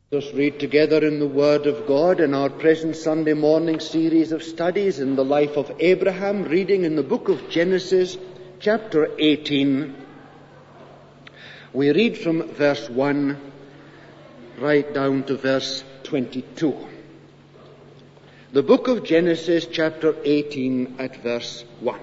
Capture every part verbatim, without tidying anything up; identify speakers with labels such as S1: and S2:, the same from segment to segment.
S1: Let us read together in the Word of God in our present Sunday morning series of studies in the life of Abraham, reading in the book of Genesis, chapter eighteen. We read from verse one right down to verse twenty-two. The book of Genesis, chapter eighteen, at verse one.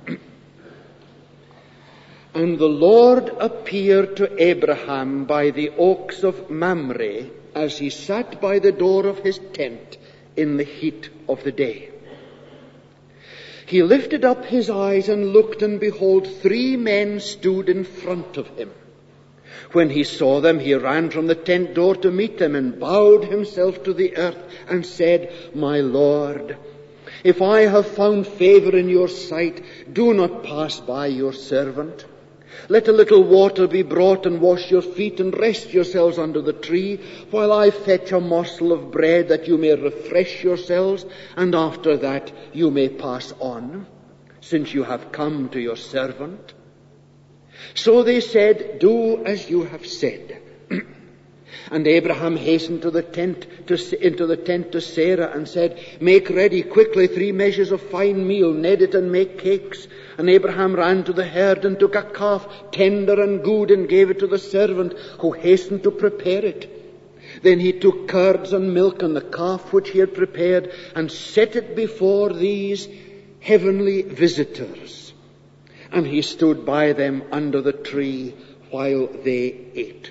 S1: And the Lord appeared to Abraham by the oaks of Mamre, as he sat by the door of his tent in the heat of the day. He lifted up his eyes and looked, and behold, three men stood in front of him. When he saw them, he ran from the tent door to meet them, and bowed himself to the earth, and said, My Lord, if I have found favor in your sight, do not pass by your servant. Let a little water be brought, and wash your feet, and rest yourselves under the tree, while I fetch a morsel of bread, that you may refresh yourselves, and after that you may pass on, since you have come to your servant. So they said, Do as you have said. And Abraham hastened to the tent to, into the tent to Sarah and said, Make ready quickly three measures of fine meal, knead it and make cakes. And Abraham ran to the herd and took a calf, tender and good, and gave it to the servant, who hastened to prepare it. Then he took curds and milk and the calf which he had prepared, and set it before these heavenly visitors. And he stood by them under the tree while they ate.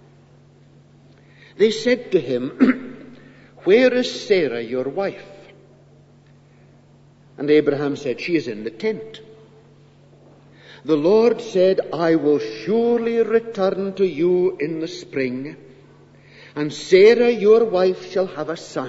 S1: They said to him, Where is Sarah, your wife? And Abraham said, She is in the tent. The Lord said, I will surely return to you in the spring, and Sarah, your wife, shall have a son.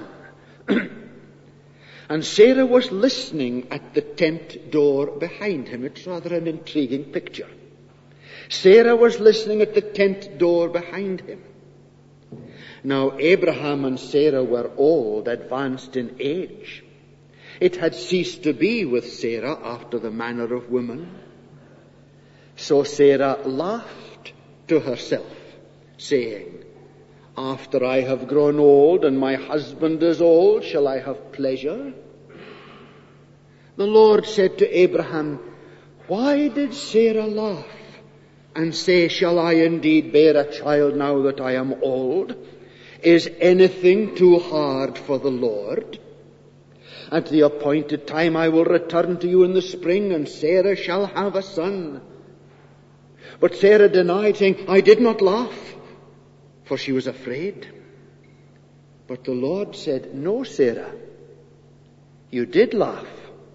S1: And Sarah was listening at the tent door behind him. It's rather an intriguing picture. Sarah was listening at the tent door behind him. Now Abraham and Sarah were old, advanced in age. It had ceased to be with Sarah after the manner of women. So Sarah laughed to herself, saying, After I have grown old and my husband is old, shall I have pleasure? The Lord said to Abraham, Why did Sarah laugh and say, Shall I indeed bear a child now that I am old? Is anything too hard for the Lord? At the appointed time I will return to you in the spring, and Sarah shall have a son. But Sarah denied, saying, I did not laugh, for she was afraid. But the Lord said, No, Sarah, you did laugh.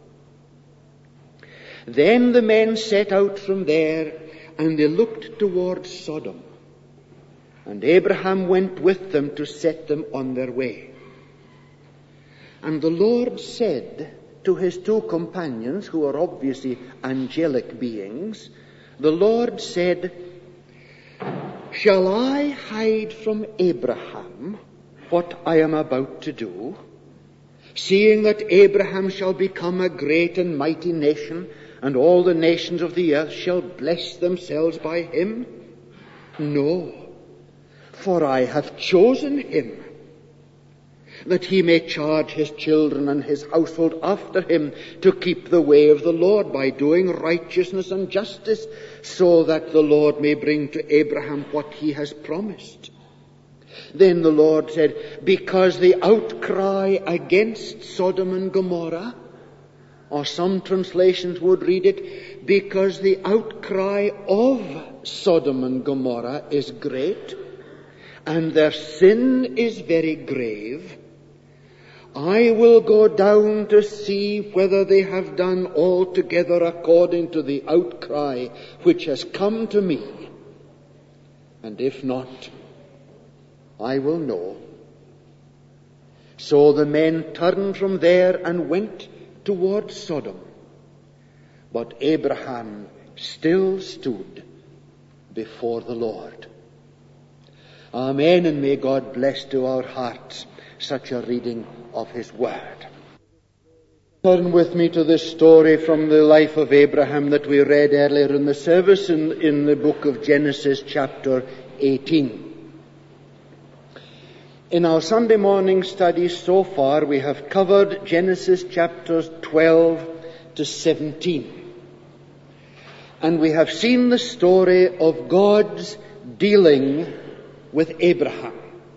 S1: Then the men set out from there, and they looked towards Sodom. And Abraham went with them to set them on their way. And the Lord said to his two companions, who are obviously angelic beings, the Lord said, Shall I hide from Abraham what I am about to do, seeing that Abraham shall become a great and mighty nation, and all the nations of the earth shall bless themselves by him? No. For I have chosen him, that he may charge his children and his household after him to keep the way of the Lord by doing righteousness and justice, so that the Lord may bring to Abraham what he has promised. Then the Lord said, Because the outcry against Sodom and Gomorrah, or some translations would read it, because the outcry of Sodom and Gomorrah is great, and their sin is very grave, I will go down to see whether they have done altogether according to the outcry which has come to me. And if not, I will know. So the men turned from there and went towards Sodom. But Abraham still stood before the Lord. Amen, and may God bless to our hearts such a reading of his word. Turn with me to this story from the life of Abraham that we read earlier in the service in, in the book of Genesis chapter eighteen. In our Sunday morning studies so far, we have covered Genesis chapters twelve to seventeen. And we have seen the story of God's dealing with Abraham.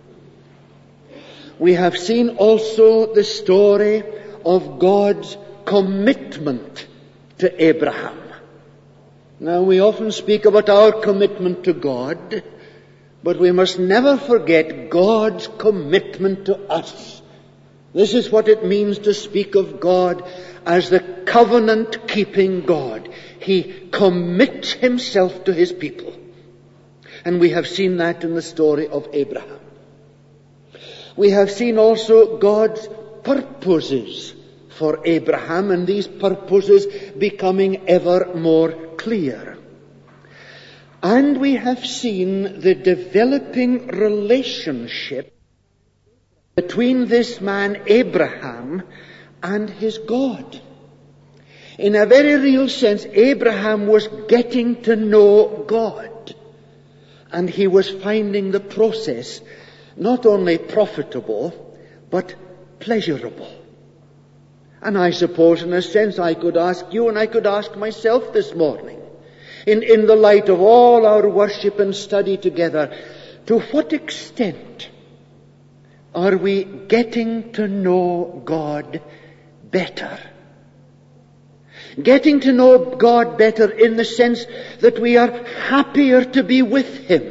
S1: We have seen also the story of God's commitment to Abraham. Now, we often speak about our commitment to God, but we must never forget God's commitment to us. This is what it means to speak of God as the covenant-keeping God. He commits himself to his people. And we have seen that in the story of Abraham. We have seen also God's purposes for Abraham, and these purposes becoming ever more clear. And we have seen the developing relationship between this man Abraham and his God. In a very real sense, Abraham was getting to know God, and he was finding the process not only profitable, but pleasurable. And I suppose, in a sense, I could ask you and I could ask myself this morning, in, in the light of all our worship and study together, to what extent are we getting to know God better? Getting to know God better in the sense that we are happier to be with him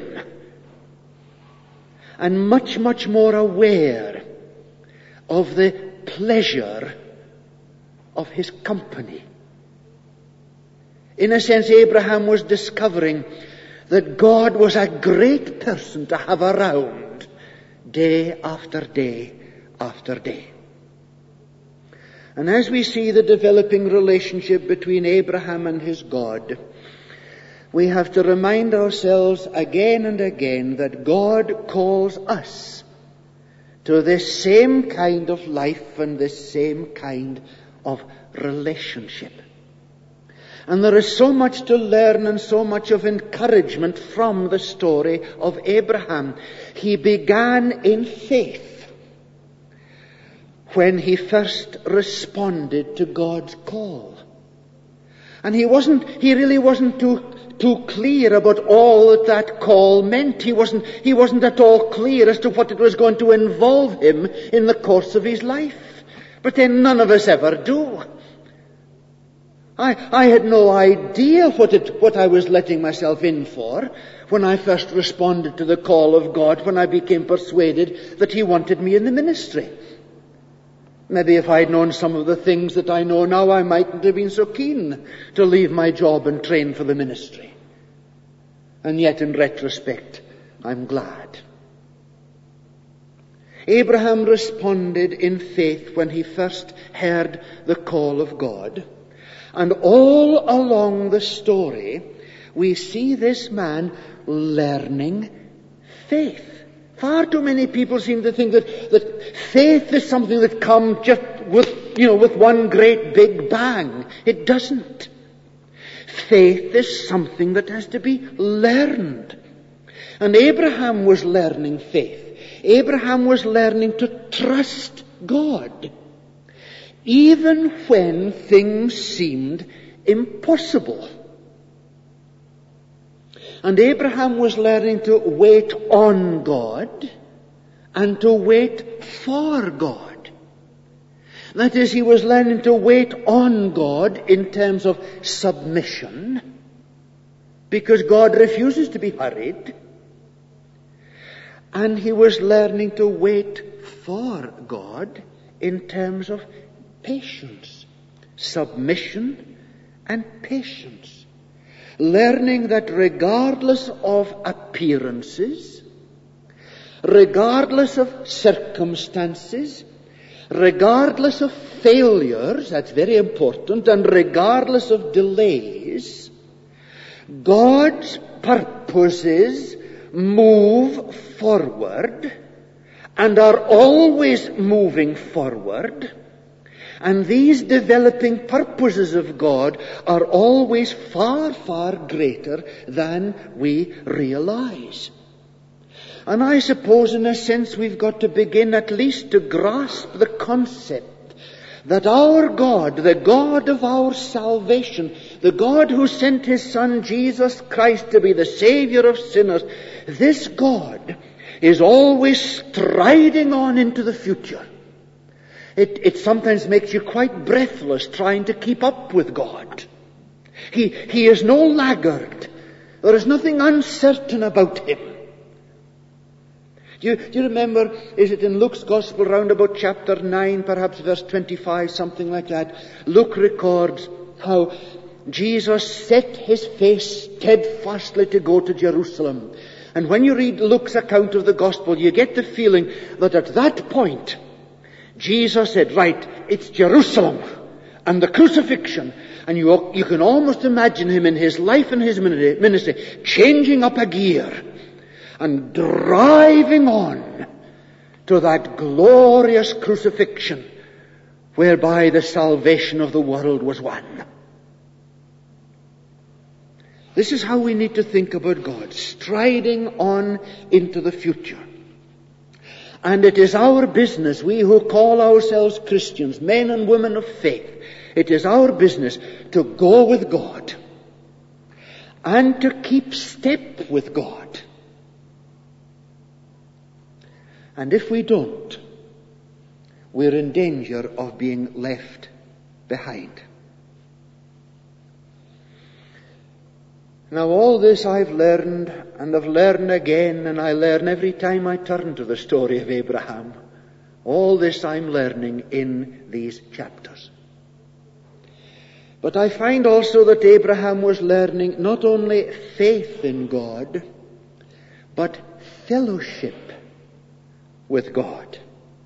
S1: and much, much more aware of the pleasure of his company. In a sense, Abraham was discovering that God was a great person to have around day after day after day. And as we see the developing relationship between Abraham and his God, we have to remind ourselves again and again that God calls us to this same kind of life and this same kind of relationship. And there is so much to learn and so much of encouragement from the story of Abraham. He began in faith when he first responded to God's call. And he wasn't, he really wasn't too, too clear about all that that call meant. He wasn't, he wasn't at all clear as to what it was going to involve him in the course of his life. But then none of us ever do. I, I had no idea what it, what I was letting myself in for when I first responded to the call of God, when I became persuaded that he wanted me in the ministry. Maybe if I'd known some of the things that I know now, I mightn't have been so keen to leave my job and train for the ministry. And yet, in retrospect, I'm glad. Abraham responded in faith when he first heard the call of God. And all along the story, we see this man learning faith. Far too many people seem to think that, that faith is something that comes just with, you know, with one great big bang. It doesn't. Faith is something that has to be learned. And Abraham was learning faith. Abraham was learning to trust God, even when things seemed impossible. And Abraham was learning to wait on God and to wait for God. That is, he was learning to wait on God in terms of submission, because God refuses to be hurried. And he was learning to wait for God in terms of patience, submission, and patience. Learning that regardless of appearances, regardless of circumstances, regardless of failures, that's very important, and regardless of delays, God's purposes move forward and are always moving forward. And these developing purposes of God are always far, far greater than we realize. And I suppose in a sense we've got to begin at least to grasp the concept that our God, the God of our salvation, the God who sent His Son Jesus Christ to be the Savior of sinners, this God is always striding on into the future. It, it sometimes makes you quite breathless trying to keep up with God. He, he is no laggard. There is nothing uncertain about Him. Do you, do you remember, is it in Luke's Gospel, round about chapter nine, perhaps verse twenty-five, something like that? Luke records how Jesus set His face steadfastly to go to Jerusalem. And when you read Luke's account of the Gospel, you get the feeling that at that point, Jesus said, right, it's Jerusalem and the crucifixion. And you, you can almost imagine Him in His life and His ministry changing up a gear and driving on to that glorious crucifixion whereby the salvation of the world was won. This is how we need to think about God, striding on into the future. And it is our business, we who call ourselves Christians, men and women of faith, it is our business to go with God and to keep step with God. And if we don't, we're in danger of being left behind. Now all this I've learned, and I've learned again, and I learn every time I turn to the story of Abraham. All this I'm learning in these chapters. But I find also that Abraham was learning not only faith in God, but fellowship with God.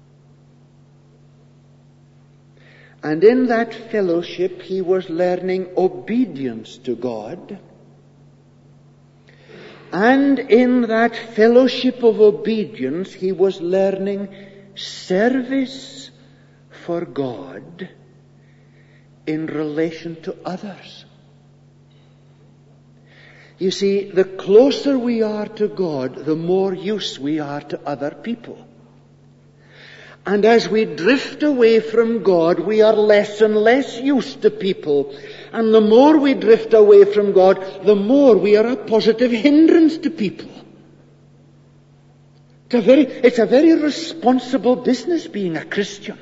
S1: And in that fellowship he was learning obedience to God. And in that fellowship of obedience he was learning service for God in relation to others. You see, the closer we are to God, the more use we are to other people. And as we drift away from God, we are less and less used to people. And the more we drift away from God, the more we are a positive hindrance to people. It's a very, it's a very responsible business being a Christian.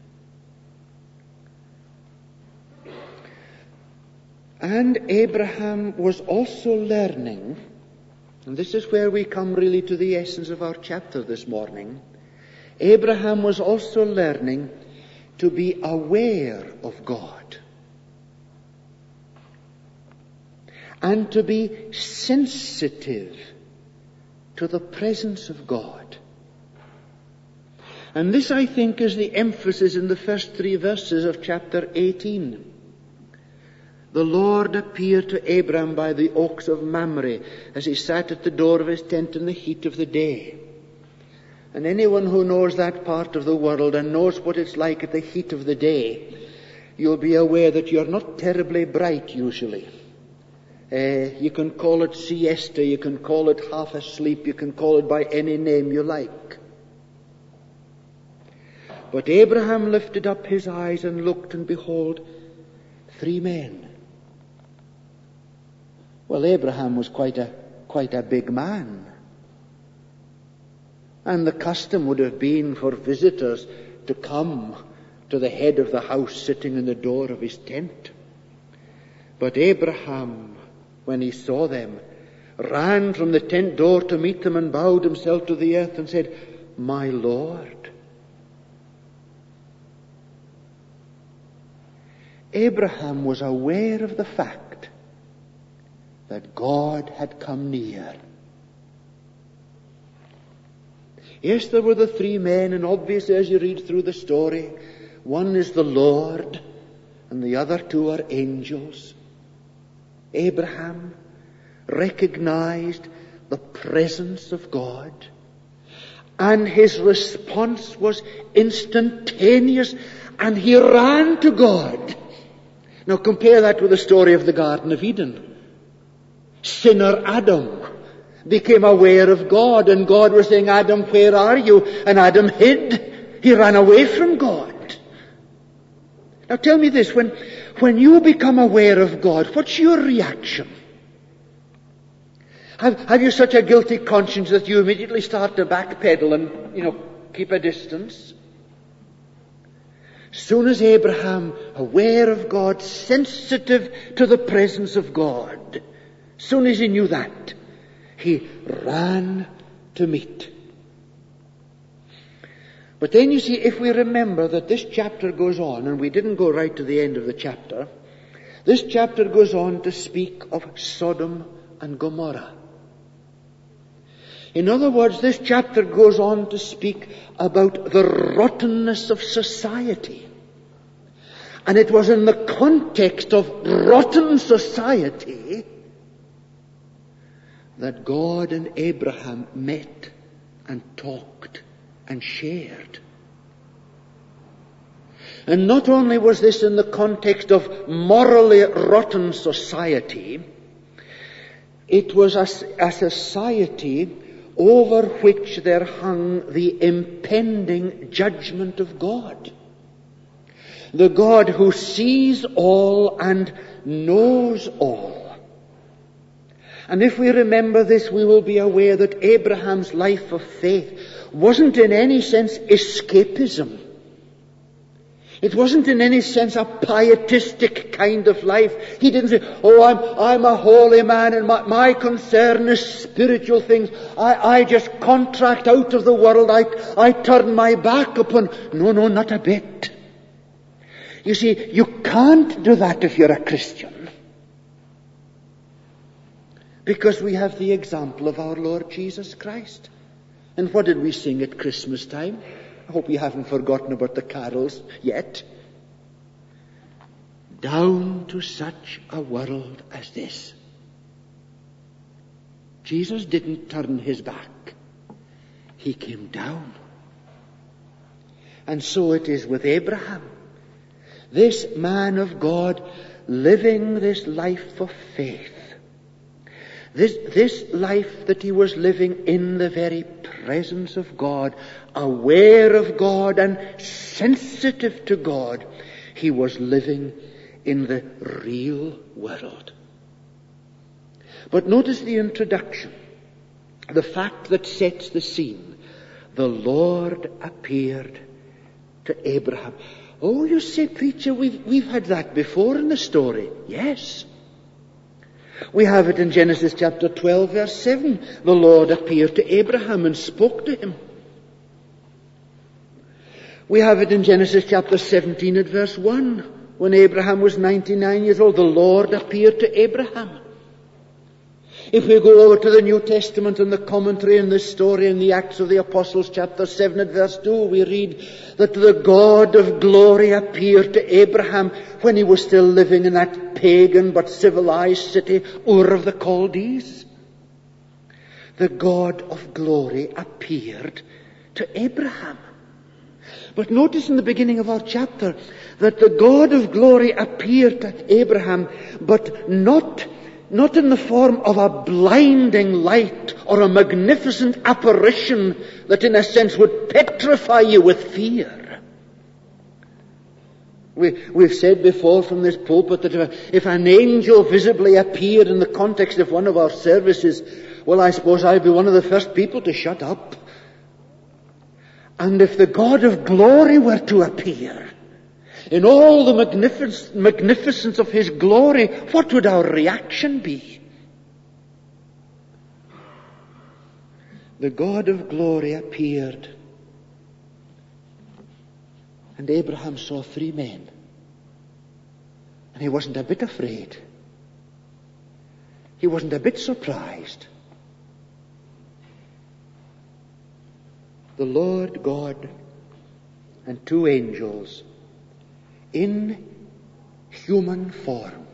S1: And Abraham was also learning, and this is where we come really to the essence of our chapter this morning. Abraham was also learning to be aware of God and to be sensitive to the presence of God. And this, I think, is the emphasis in the first three verses of chapter eighteen. The Lord appeared to Abraham by the oaks of Mamre as he sat at the door of his tent in the heat of the day. And anyone who knows that part of the world and knows what it's like at the heat of the day, you'll be aware that you're not terribly bright usually. Uh, you can call it siesta, you can call it half asleep, you can call it by any name you like. But Abraham lifted up his eyes and looked, and behold, three men. Well, Abraham was quite a, quite a big man. And the custom would have been for visitors to come to the head of the house sitting in the door of his tent. But Abraham, when he saw them, ran from the tent door to meet them and bowed himself to the earth and said, "My Lord." Abraham was aware of the fact that God had come near. Yes, there were the three men, and obviously as you read through the story, one is the Lord and the other two are angels. Abraham recognized the presence of God, and his response was instantaneous, and he ran to God. Now compare that with the story of the Garden of Eden. Sinner Adam became aware of God, and God was saying, Adam, where are you? And Adam hid. He ran away from God. Now tell me this, when, when you become aware of God, what's your reaction? Have, have you such a guilty conscience that you immediately start to backpedal and, you know, keep a distance? Soon as Abraham, aware of God, sensitive to the presence of God, soon as he knew that, he ran to meet. But then you see, if we remember that this chapter goes on, and we didn't go right to the end of the chapter, this chapter goes on to speak of Sodom and Gomorrah. In other words, this chapter goes on to speak about the rottenness of society. And it was in the context of rotten society that God and Abraham met and talked and shared. And not only was this in the context of morally rotten society, it was a, a society over which there hung the impending judgment of God. The God who sees all and knows all. And if we remember this, we will be aware that Abraham's life of faith wasn't in any sense escapism. It wasn't in any sense a pietistic kind of life. He didn't say, oh, I'm, I'm a holy man and my, my concern is spiritual things. I, I just contract out of the world. I, I turn my back upon. No, no, not a bit. You see, you can't do that if you're a Christian. Because we have the example of our Lord Jesus Christ. And what did we sing at Christmas time? I hope you haven't forgotten about the carols yet. Down to such a world as this. Jesus didn't turn his back. He came down. And so it is with Abraham. This man of God living this life of faith. This, this life that he was living in the very presence of God, aware of God and sensitive to God, he was living in the real world. But notice the introduction, the fact that sets the scene. The Lord appeared to Abraham. Oh, you say, preacher, we've, we've had that before in the story. Yes. We have it in Genesis chapter twelve, verse seven. The Lord appeared to Abraham and spoke to him. We have it in Genesis chapter seventeen at verse one. When Abraham was ninety-nine years old, the Lord appeared to Abraham. If we go over to the New Testament and the commentary in this story in the Acts of the Apostles chapter seven at verse two, we read that the God of glory appeared to Abraham when he was still living in that pagan but civilized city, Ur of the Chaldees. The God of glory appeared to Abraham. But notice in the beginning of our chapter that the God of glory appeared to Abraham, but not Not in the form of a blinding light or a magnificent apparition that in a sense would petrify you with fear. We, we've said before from this pulpit that if, if an angel visibly appeared in the context of one of our services, well, I suppose I'd be one of the first people to shut up. And if the God of glory were to appear, in all the magnific- magnificence of his glory, what would our reaction be? The God of glory appeared, and Abraham saw three men, and he wasn't a bit afraid. He wasn't a bit surprised. The Lord God and two angels in human form.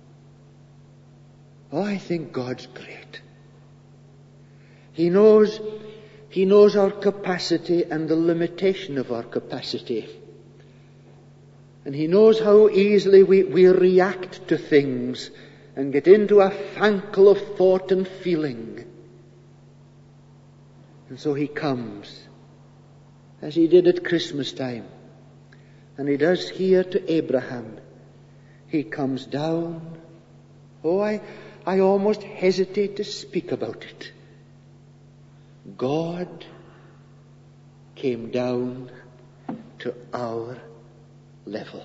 S1: Oh, I think God's great. He knows, He knows our capacity and the limitation of our capacity. And He knows how easily we, we react to things and get into a fankle of thought and feeling. And so he comes, as he did at Christmas time, and he does here to Abraham. He comes down. Oh, I, I almost hesitate to speak about it. God came down to our level.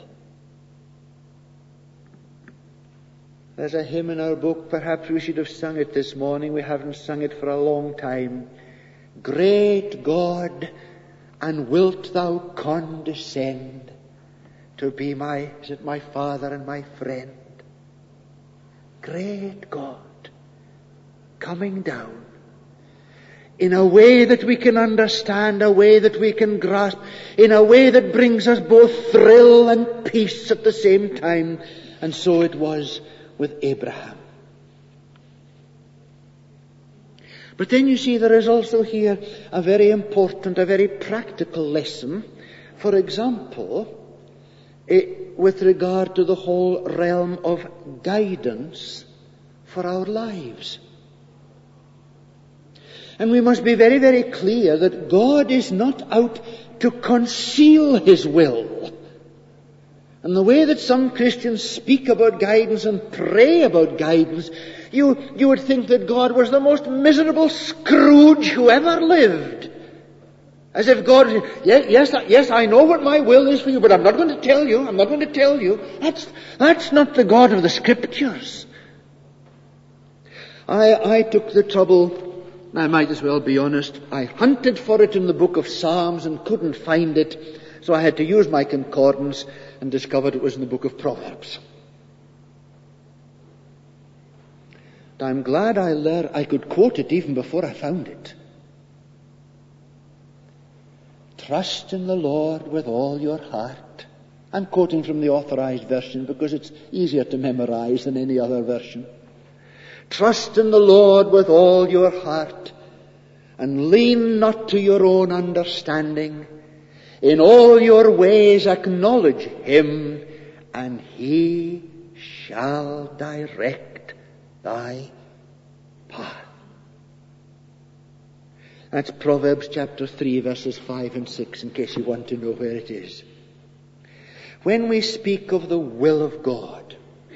S1: There's a hymn in our book, perhaps we should have sung it this morning. We haven't sung it for a long time. Great God, and wilt thou condescend to be my, is it my Father and my friend? Great God, coming down in a way that we can understand, a way that we can grasp, in a way that brings us both thrill and peace at the same time. And so it was with Abraham. But then you see there is also here a very important, a very practical lesson. For example, it, with regard to the whole realm of guidance for our lives. And we must be very, very clear that God is not out to conceal His will. And the way that some Christians speak about guidance and pray about guidance, you, you would think that God was the most miserable Scrooge who ever lived. As if God, yes, yes, yes, I know what my will is for you, but I'm not going to tell you, I'm not going to tell you. That's, that's not the God of the Scriptures. I, I took the trouble, I might as well be honest, I hunted for it in the book of Psalms and couldn't find it, so I had to use my concordance and discovered it was in the book of Proverbs. And I'm glad I learned, I could quote it even before I found it. Trust in the Lord with all your heart. I'm quoting from the Authorized Version because it's easier to memorize than any other version. Trust in the Lord with all your heart, and lean not to your own understanding. In all your ways acknowledge Him, and He shall direct thy path. That's Proverbs chapter three, verses five and six, in case you want to know where it is. When we speak of the will of God,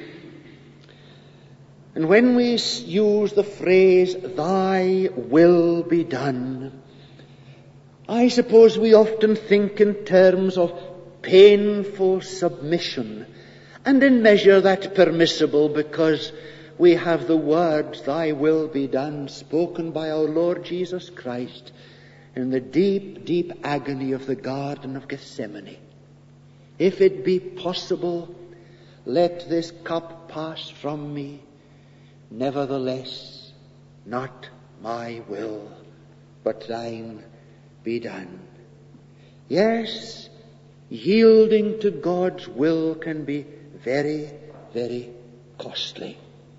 S1: and when we use the phrase, thy will be done, I suppose we often think in terms of painful submission, and in measure that's permissible because we have the words, thy will be done, spoken by our Lord Jesus Christ in the deep, deep agony of the Garden of Gethsemane. If it be possible, let this cup pass from me. Nevertheless, not my will, but thine be done. Yes, yielding to God's will can be very, very costly.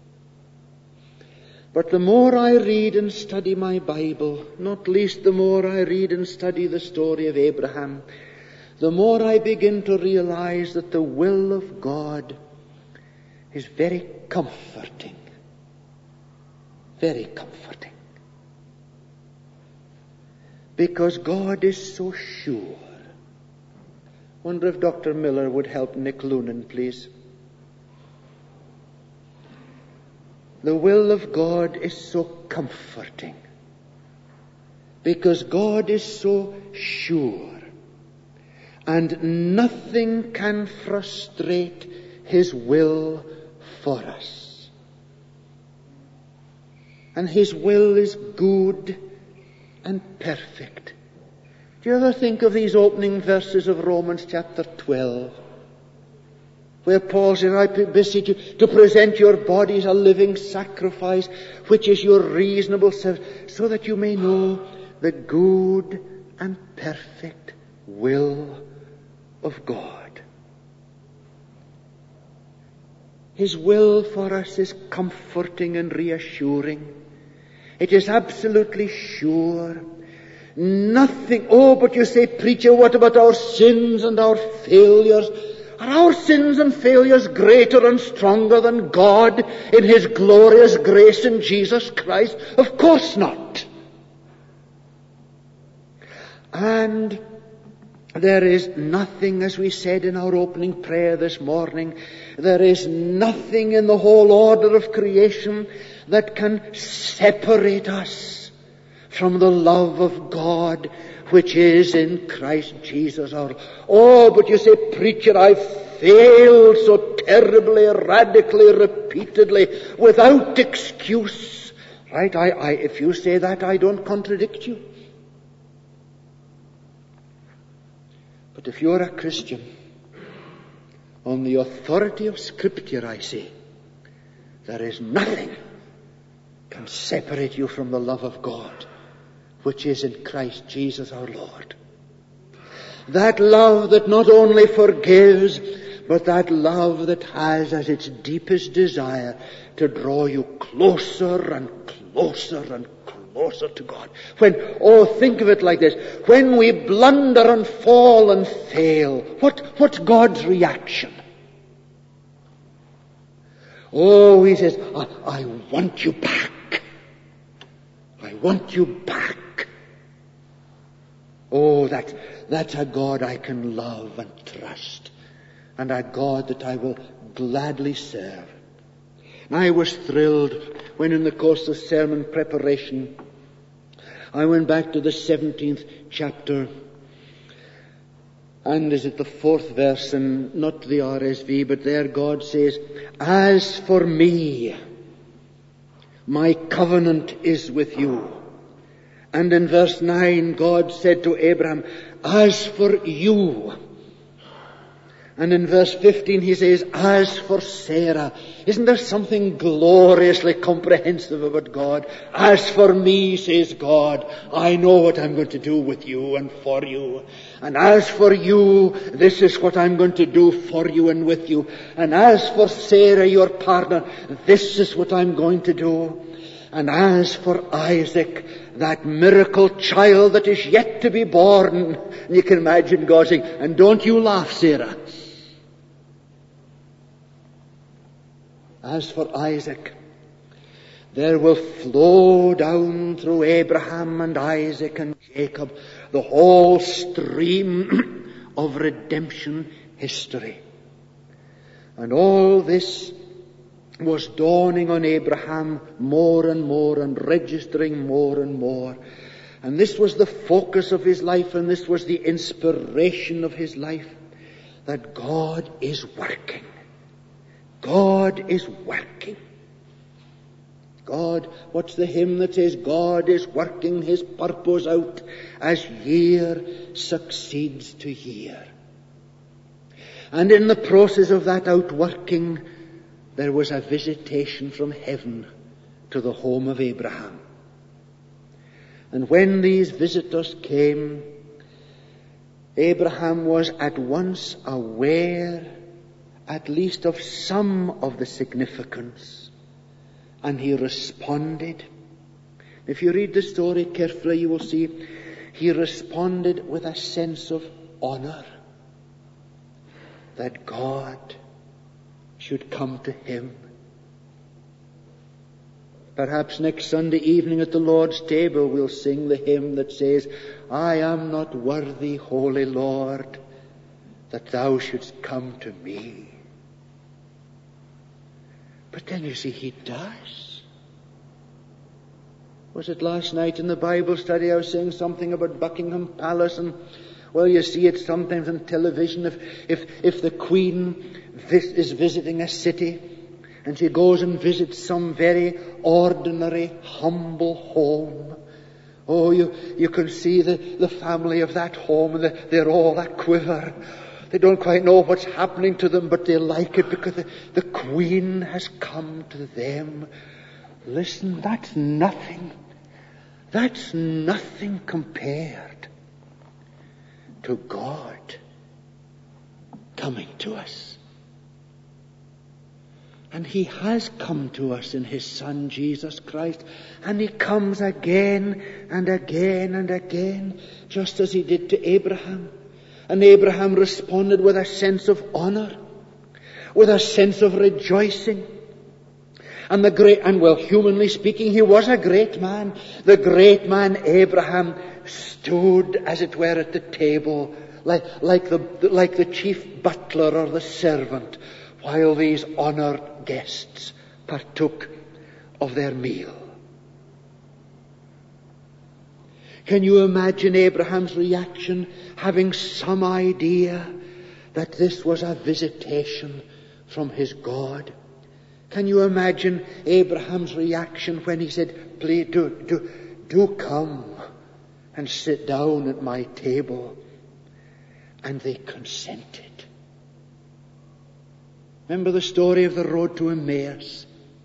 S1: But the more I read and study my Bible, not least the more I read and study the story of Abraham, the more I begin to realize that the will of God is very comforting. Very comforting. Because God is so sure. Wonder if Doctor Miller would help Nick Loonan, please. The will of God is so comforting. Because God is so sure. And nothing can frustrate His will for us. And His will is good and perfect. Do you ever think of these opening verses of Romans chapter twelve? Where Paul says, I beseech you to present your bodies a living sacrifice, which is your reasonable service, so that you may know the good and perfect will of God. His will for us is comforting and reassuring. It is absolutely sure. Nothing, oh, but you say, preacher, what about our sins and our failures? Are our sins and failures greater and stronger than God in His glorious grace in Jesus Christ? Of course not. And there is nothing, as we said in our opening prayer this morning, there is nothing in the whole order of creation that can separate us from the love of God which is in Christ Jesus our Lord. Oh, but you say, preacher, I've failed so terribly, radically, repeatedly, without excuse. Right? I, I, if you say that, I don't contradict you. But if you're a Christian, on the authority of Scripture, I say, there is nothing can separate you from the love of God, which is in Christ Jesus our Lord. That love that not only forgives, but that love that has as its deepest desire to draw you closer and closer and closer to God. When, oh, think of it like this. When we blunder and fall and fail, what, what's God's reaction? Oh, he says, I, I want you back. I want you back. Oh, that, that's a God I can love and trust. And a God that I will gladly serve. And I was thrilled when in the course of sermon preparation, I went back to the seventeenth chapter. And is it the fourth verse, and not the R S V, but there God says, as for me, my covenant is with you. And in verse nine, God said to Abraham, as for you. And in verse fifteen he says, as for Sarah. Isn't there something gloriously comprehensive about God? As for me, says God, I know what I'm going to do with you and for you. And as for you, this is what I'm going to do for you and with you. And as for Sarah, your partner, this is what I'm going to do. And as for Isaac, that miracle child that is yet to be born, and you can imagine God saying, and don't you laugh, Sarah. As for Isaac, there will flow down through Abraham and Isaac and Jacob the whole stream of redemption history. And all this was dawning on Abraham more and more and registering more and more. And this was the focus of his life, and this was the inspiration of his life, that God is working. God is working. God, what's the hymn that says, God is working his purpose out as year succeeds to year. And in the process of that outworking, there was a visitation from heaven to the home of Abraham. And when these visitors came, Abraham was at once aware at least of some of the significance, and he responded. If you read the story carefully, you will see he responded with a sense of honor that God should come to him. Perhaps next Sunday evening at the Lord's table we'll sing the hymn that says, I am not worthy, Holy Lord, that thou shouldst come to me. But then you see, he does. Was it last night in the Bible study I was saying something about Buckingham Palace, and well, you see it sometimes on television. If if if the Queen vis- is visiting a city and she goes and visits some very ordinary, humble home, oh, you you can see the, the family of that home, and the, they're all a quiver. They don't quite know what's happening to them, but they like it because the, the Queen has come to them. Listen, that's nothing. That's nothing compared to God coming to us. And he has come to us in his Son, Jesus Christ. And he comes again and again and again, just as he did to Abraham. And Abraham responded with a sense of honor, with a sense of rejoicing. And the great, and well, humanly speaking, he was a great man. The great man Abraham stood, as it were, at the table, like, like the, like the chief butler or the servant, while these honored guests partook of their meal. Can you imagine Abraham's reaction, having some idea that this was a visitation from his God? Can you imagine Abraham's reaction when he said, please do, do, do come and sit down at my table? And they consented. Remember the story of the road to Emmaus?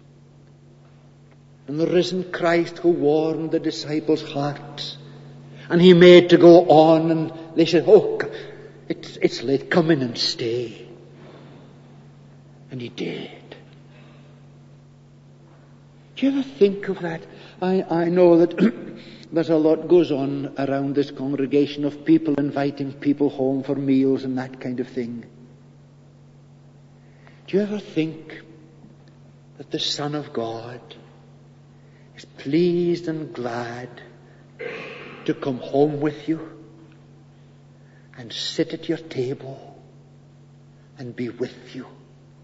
S1: And the risen Christ who warmed the disciples' hearts. And he made to go on, and they said, oh, it's, it's late, come in and stay. And he did. Do you ever think of that? I, I know that there's a lot goes on around this congregation of people inviting people home for meals and that kind of thing. Do you ever think that the Son of God is pleased and glad to come home with you and sit at your table and be with you?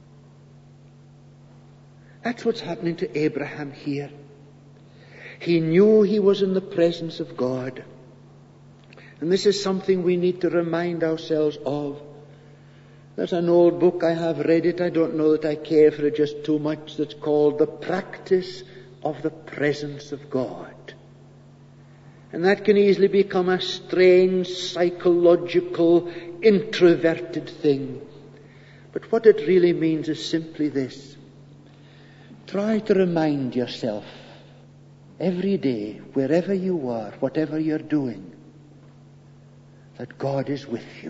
S1: That's what's happening to Abraham here. He knew he was in the presence of God. And this is something we need to remind ourselves of. There's an old book, I have read it, I don't know that I care for it just too much, that's called The Practice of the Presence of God. And that can easily become a strange, psychological, introverted thing. But what it really means is simply this. Try to remind yourself every day, wherever you are, whatever you're doing, that God is with you.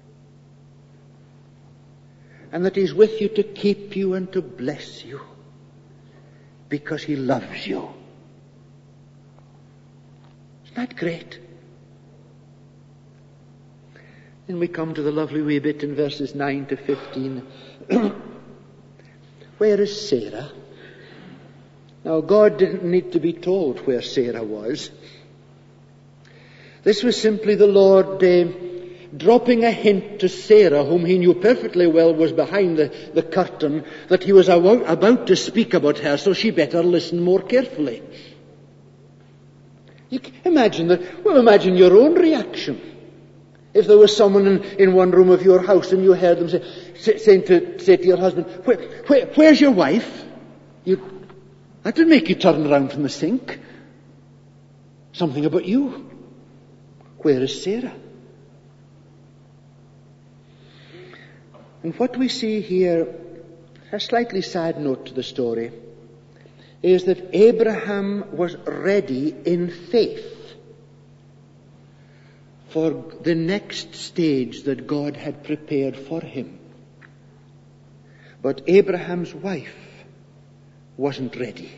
S1: And that He's with you to keep you and to bless you, because He loves you. Isn't that great? Then we come to the lovely wee bit in verses nine to fifteen. Where is Sarah? Now, God didn't need to be told where Sarah was. This was simply the Lord uh, dropping a hint to Sarah, whom He knew perfectly well was behind the, the curtain, that He was about, about to speak about her, so she better listen more carefully. You can imagine that. Well, imagine your own reaction. If there was someone in, in one room of your house and you heard them say, say, saying to, say to your husband, where, where, where's your wife? You, that would make you turn around from the sink. Something about you. Where is Sarah? And what we see here, a slightly sad note to the story, is that Abraham was ready in faith for the next stage that God had prepared for him. But Abraham's wife wasn't ready.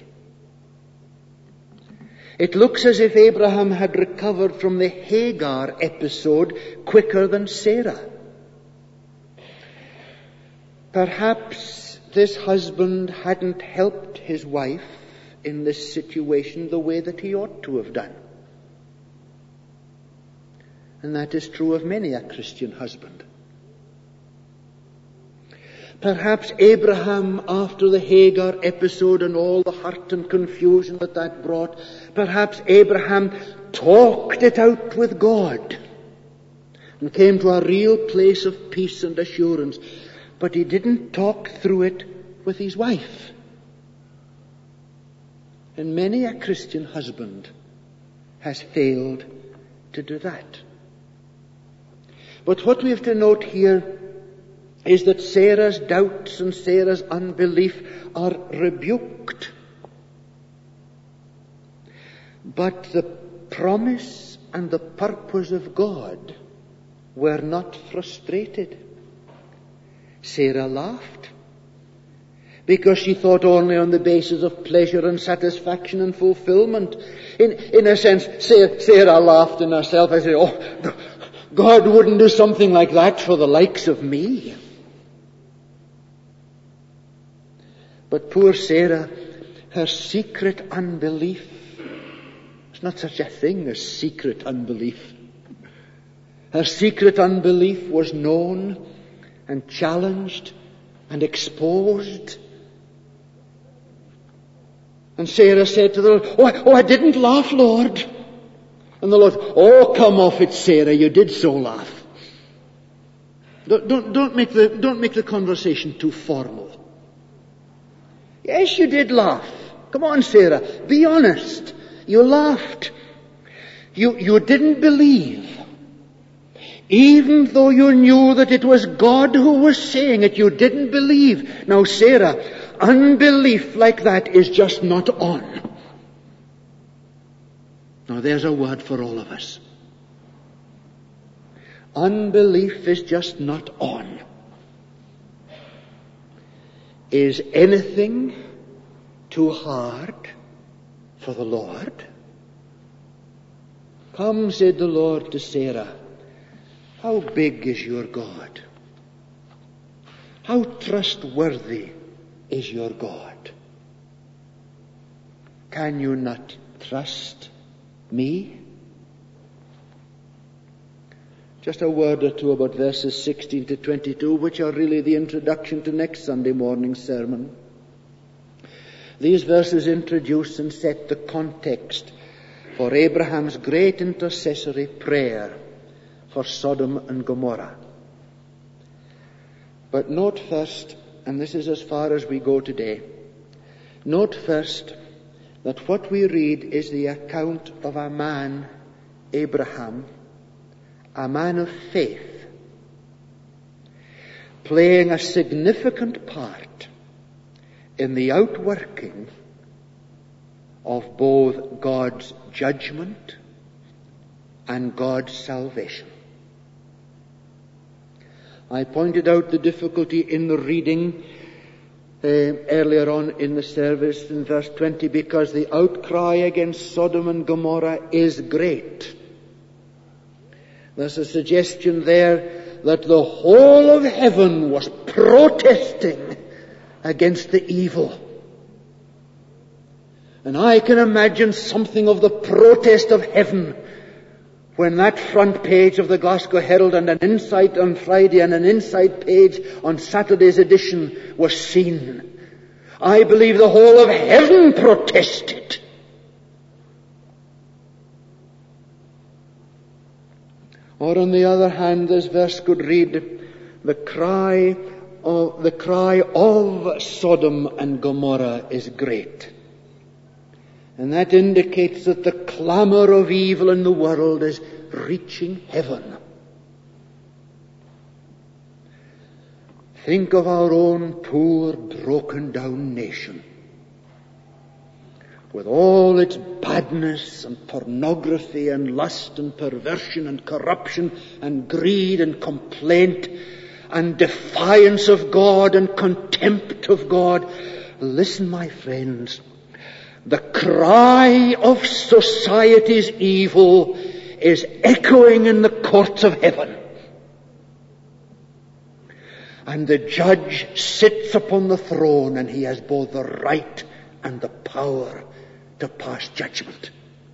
S1: It looks as if Abraham had recovered from the Hagar episode quicker than Sarah. Perhaps this husband hadn't helped his wife in this situation the way that he ought to have done. And that is true of many a Christian husband. Perhaps Abraham, after the Hagar episode and all the hurt and confusion that that brought, perhaps Abraham talked it out with God and came to a real place of peace and assurance. But he didn't talk through it with his wife. And many a Christian husband has failed to do that. But what we have to note here is that Sarah's doubts and Sarah's unbelief are rebuked. But the promise and the purpose of God were not frustrated. Sarah laughed because she thought only on the basis of pleasure and satisfaction and fulfillment. In, in a sense, Sarah, Sarah laughed in herself. I said, oh, God wouldn't do something like that for the likes of me. But poor Sarah her secret unbelief. There's not such a thing as secret unbelief. Her secret unbelief was known and challenged and exposed. And Sarah said to the Lord, oh, I, oh, I didn't laugh, Lord. And the Lord, oh, come off it, Sarah, you did so laugh. Don't, don't, don't make the, don't make the conversation too formal. Yes, you did laugh. Come on, Sarah, be honest. You laughed. You, you didn't believe. Even though you knew that it was God who was saying it, you didn't believe. Now, Sarah, unbelief like that is just not on. Now, there's a word for all of us. Unbelief is just not on. Is anything too hard for the Lord? Come, said the Lord to Sarah, how big is your God? How trustworthy is your God? Can you not trust me? Just a word or two about verses sixteen to twenty-two, which are really the introduction to next Sunday morning's sermon. These verses introduce and set the context for Abraham's great intercessory prayer for Sodom and Gomorrah. But note first, and this is as far as we go today, note first that what we read is the account of a man, Abraham, a man of faith, playing a significant part in the outworking of both God's judgment and God's salvation. I pointed out the difficulty in the reading uh, earlier on in the service in verse twenty, because the outcry against Sodom and Gomorrah is great. There's a suggestion there that the whole of heaven was protesting against the evil. And I can imagine something of the protest of heaven when that front page of the Glasgow Herald and an inside on Friday and an inside page on Saturday's edition was seen. I believe the whole of heaven protested. Or on the other hand, this verse could read, the cry of, the cry of Sodom and Gomorrah is great. And that indicates that the clamor of evil in the world is reaching heaven. Think of our own poor, broken down nation, with all its badness and pornography and lust and perversion and corruption and greed and complaint and defiance of God and contempt of God. Listen, my friends, the cry of society's evil is echoing in the courts of heaven. And the judge sits upon the throne, and he has both the right and the power to pass judgment.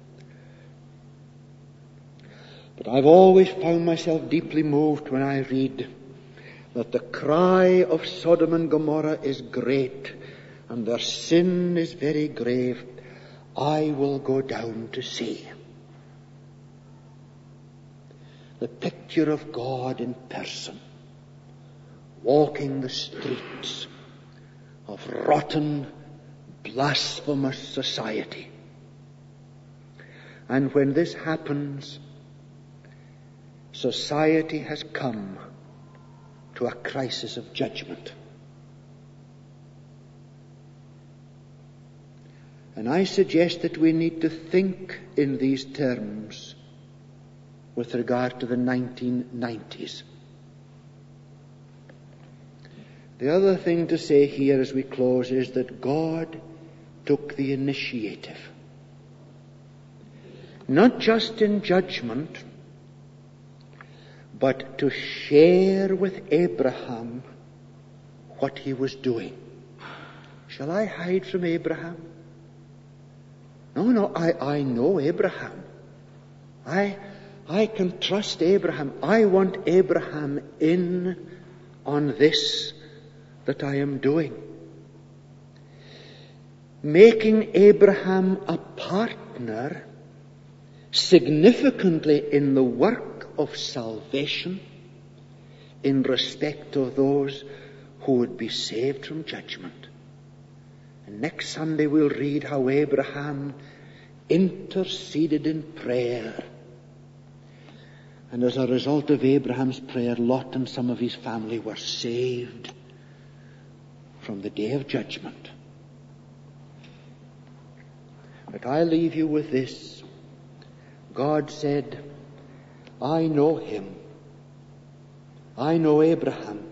S1: But I've always found myself deeply moved when I read that the cry of Sodom and Gomorrah is great, and their sin is very grave. I will go down to see. The picture of God in person, walking the streets of rotten, blasphemous society. And when this happens, society has come to a crisis of judgment. And I suggest that we need to think in these terms with regard to the nineteen nineties. The other thing to say here as we close is that God took the initiative. Not just in judgment, but to share with Abraham what he was doing. Shall I hide from Abraham? No, no, I, I know Abraham. I, I can trust Abraham. I want Abraham in on this that I am doing. Making Abraham a partner significantly in the work of salvation in respect of those who would be saved from judgment. And next Sunday we'll read how Abraham interceded in prayer. And as a result of Abraham's prayer, Lot and some of his family were saved from the day of judgment. But I leave you with this. God said, I know him. I know Abraham.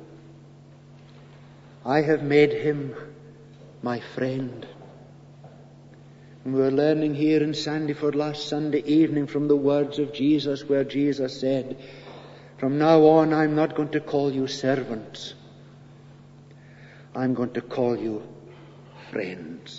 S1: I have made him my friend. And we were learning here in Sandyford last Sunday evening from the words of Jesus, where Jesus said, from now on I'm not going to call you servants. I'm going to call you friends.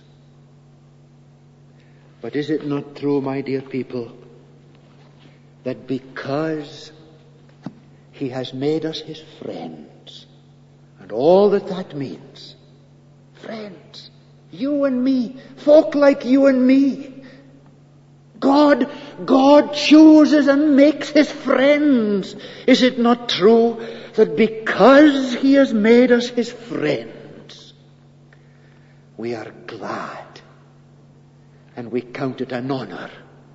S1: But is it not true, my dear people, that because he has made us his friends, and all that that means, friends, you and me, folk like you and me, God, God chooses and makes his friends. Is it not true that because he has made us his friends, we are glad and we count it an honor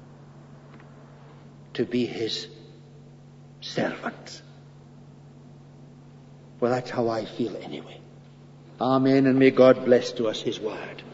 S1: to be his servants? Well, that's how I feel anyway. Amen, and may God bless to us his word.